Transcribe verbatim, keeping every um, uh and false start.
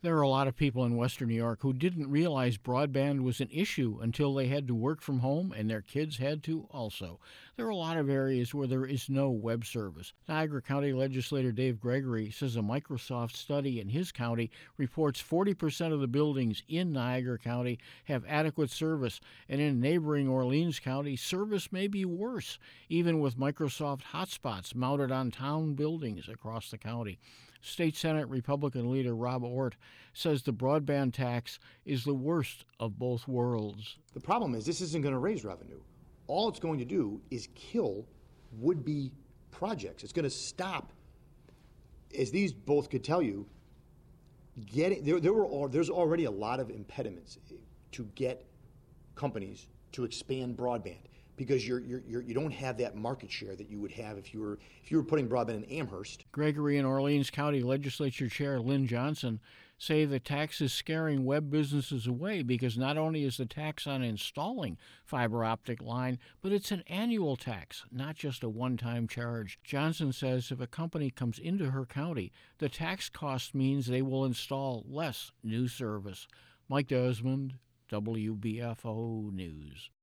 There are a lot of people in Western New York who didn't realize broadband was an issue until they had to work from home and their kids had to also. There are a lot of areas where there is no web service. Niagara County Legislator Dave Gregory says a Microsoft study in his county reports forty percent of the buildings in Niagara County have adequate service, and in neighboring Orleans County, service may be worse, even with Microsoft hotspots mounted on town buildings across the county. State Senate Republican leader Rob Ort says the broadband tax is the worst of both worlds. The problem is this isn't going to raise revenue. All it's going to do is kill would-be projects. It's going to stop, as these both could tell you, getting there, there were there's already a lot of impediments to get companies to expand broadband, because you're, you're, you're, you don't have that market share that you would have if you were if you were putting broadband in Amherst. Gregory and Orleans County Legislature Chair Lynn Johnson say the tax is scaring web businesses away because not only is the tax on installing fiber optic line, but it's an annual tax, not just a one-time charge. Johnson says if a company comes into her county, the tax cost means they will install less new service. Mike Desmond, W B F O News.